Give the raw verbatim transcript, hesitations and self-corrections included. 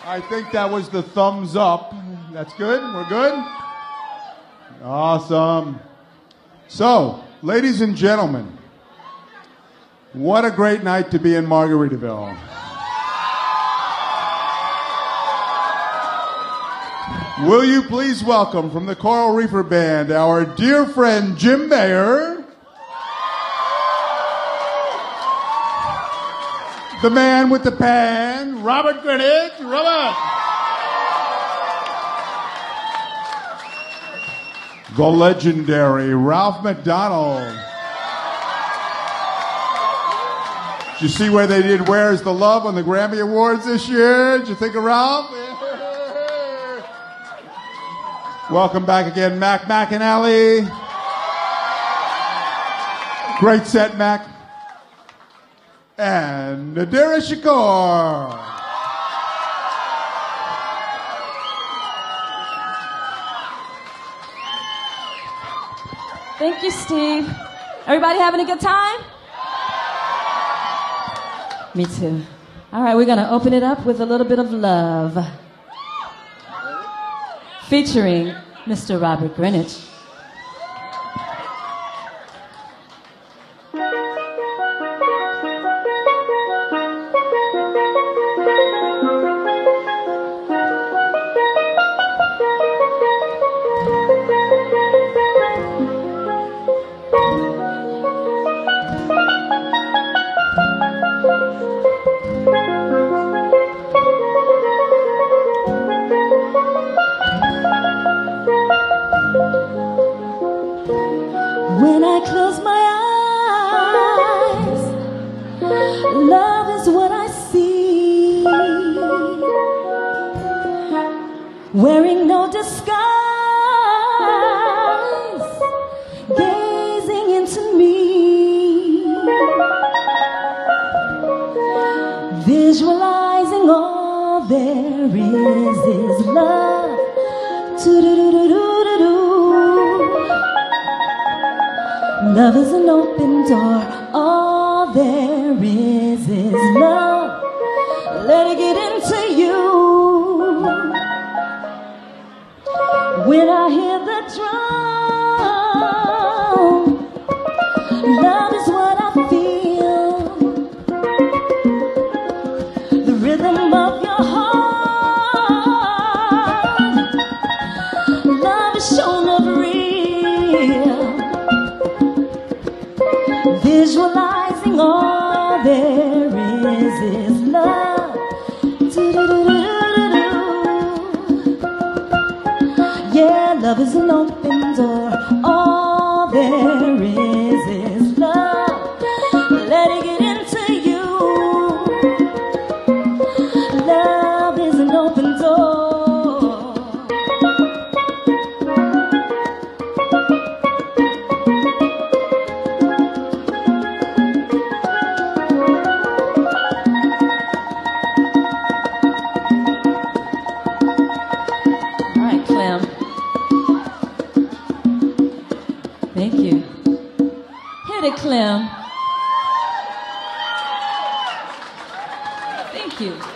I think that was the thumbs up. That's good? We're good? Awesome. So, ladies and gentlemen, what a great night to be in Margaritaville. Will you please welcome from the Coral Reefer Band our dear friend Jim Bayer, the man with the pan, Robert Greenidge. Robert. The legendary Ralph McDonald. Did you see where they did Where's the Love on the Grammy Awards this year? Did you think of Ralph? Welcome back again, Mac McAnally. Great set, Mac. And Nadira Shakur. Thank you, Steve. Everybody having a good time? Me too. All right, we're going to open it up with a little bit of Love, featuring Mister Robert Greenidge. When I close my eyes, love is what I see, wearing no disguise, gazing into me, visualizing all there is is love. Do-do-do-do-do-do. Love is an open door, all there is is love. Let it get into you. When I hear the drum, love is what I feel. The rhythm of your heart, love is shown up real. Visualizing all there is is love. Do-do-do-do-do-do. Yeah, love is an open door. All there is is love. Let it get into you. Love is an open door. Thank you. Hit it, Clem. Thank you.